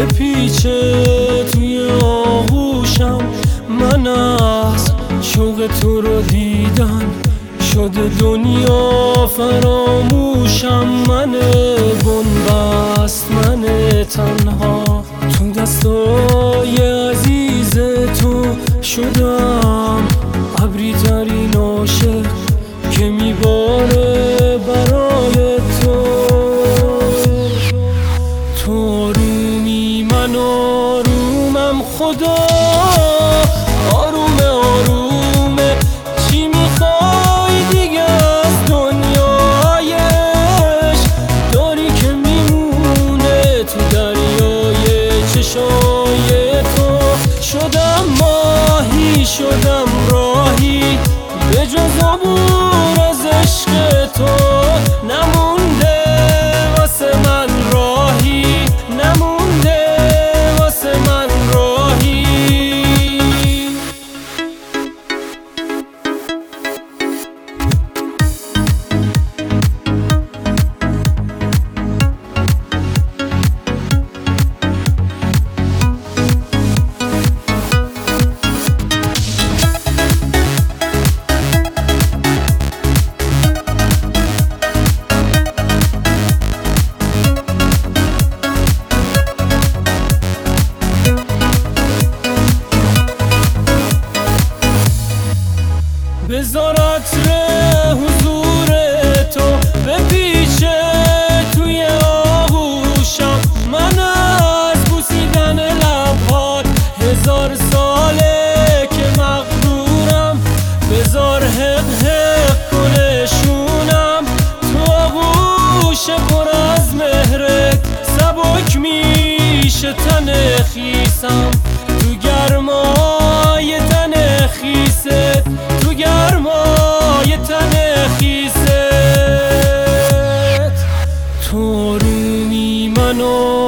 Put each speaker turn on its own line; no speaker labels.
بپیچه توی آغوشم. من از شوق تو رو دیدن شده دنیا فراموشم. من بنبست، من تنها تو دستای عزیز تو شدم. ابری ترین عاشق که میباره برای تو. تو آرومی، من آرومم، خدا آرومه آرومه. چی میخوای دیگه از دنیایش؟ داری که میمونه تو دریای چشای تو. شدم ماهی، شدم راهی، به جز عبور از عشق تو نمونده واسه من راهی، نمونده واسه من راهی. بذار عطر حضور تو بپیچه توی آغوشم. من از بوسیدن لبهات 1000 ساله که مغرورم. بذار حق حق کنشونم تو آغوش پر از مهرت. سبک میشه تن خیسم تو گرمای تن خیست، تو گرمای تن خیست. تو آرومی، من